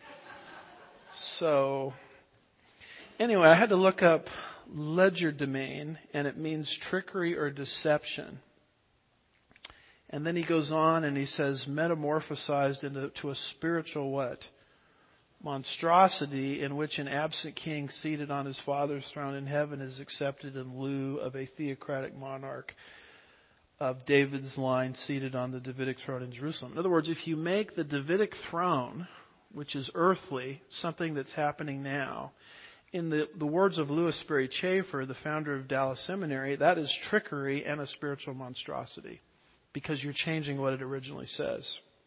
So, anyway, I had to look up legerdemain, and it means trickery or deception. And then he goes on and he says, metamorphosized into a spiritual what? Monstrosity, in which an absent king seated on his father's throne in heaven is accepted in lieu of a theocratic monarch of David's line seated on the Davidic throne in Jerusalem. In other words, if you make the Davidic throne, which is earthly, something that's happening now, in the words of Louis Sperry Chafer, the founder of Dallas Seminary, that is trickery and a spiritual monstrosity, because you're changing what it originally says.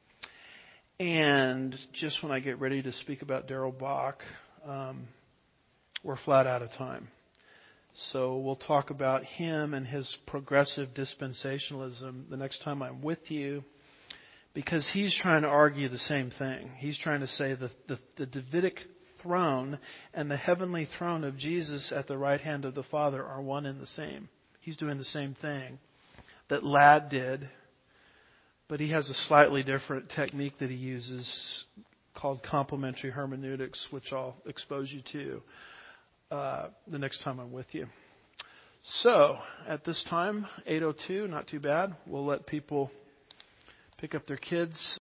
And just when I get ready to speak about Darrell Bock, we're flat out of time. So we'll talk about him and his progressive dispensationalism the next time I'm with you, because he's trying to argue the same thing. He's trying to say that the Davidic throne and the heavenly throne of Jesus at the right hand of the Father are one and the same. He's doing the same thing that Ladd did, but he has a slightly different technique that he uses called complementary hermeneutics, which I'll expose you to the next time I'm with you. So, at this time, 8:02, not too bad. We'll let people pick up their kids.